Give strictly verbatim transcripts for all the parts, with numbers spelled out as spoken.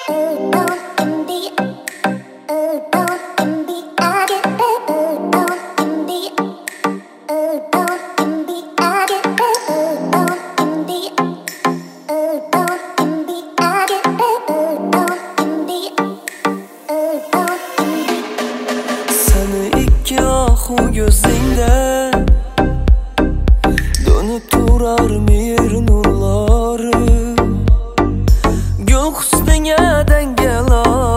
O gözünde dönüp durar mir nurları, gül hüsnüne dengel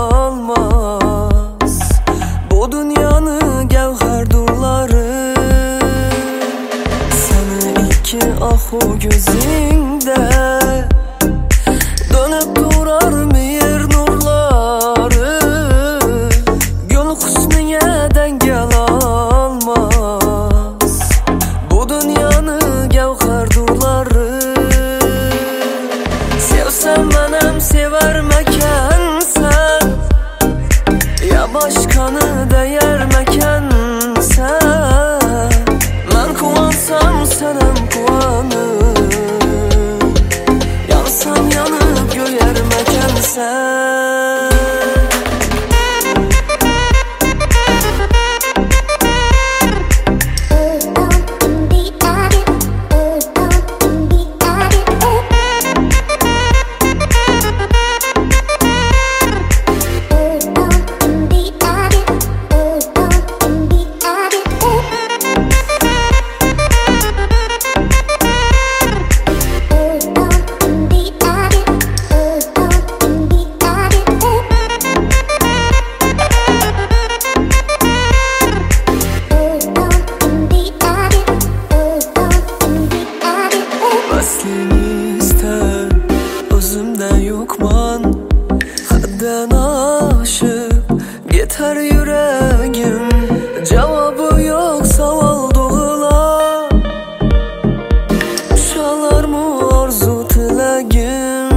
almaz bu dünyanın gevher durları. Seni iki ah o gözünde dönüp durar mir nurları, gül hüsnüne dengel almaz bu dünyanın gevher durları. Sevsem benim sever mekansan, ya başkanı değer mekansan, ben kuvansam senem kuvanım, yansam yanıp göyer mekansan. Aslını ister özümde yokman, hadden aşıp yeter yüreğim, cevabı yok savaldığına, uşalar mı arzu tilegim.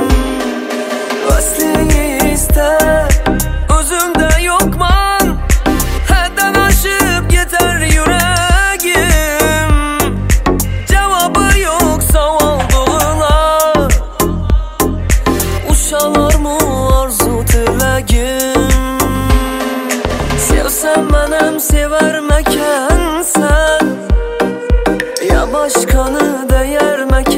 Aslını ister özümde yokman, hadden aşıp yeter yüreğim, uşalar mı arzu tilegim. Sevsem benim sever mekansan, ya başkanı değer mekansan,